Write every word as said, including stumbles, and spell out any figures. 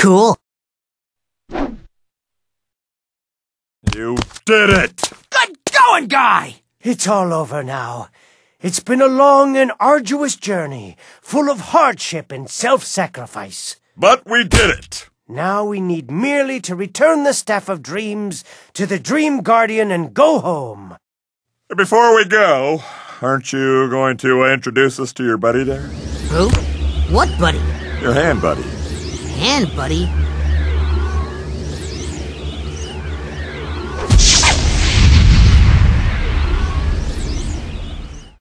Cool. You did it! Good going, Guy! It's all over now. It's been a long and arduous journey, full of hardship and self-sacrifice. But we did it! Now we need merely to return the Staff of Dreams to the Dream Guardian and go home. Before we go, aren't you going to introduce us to your buddy there? Who? What buddy? Your hand buddy. Hand buddy?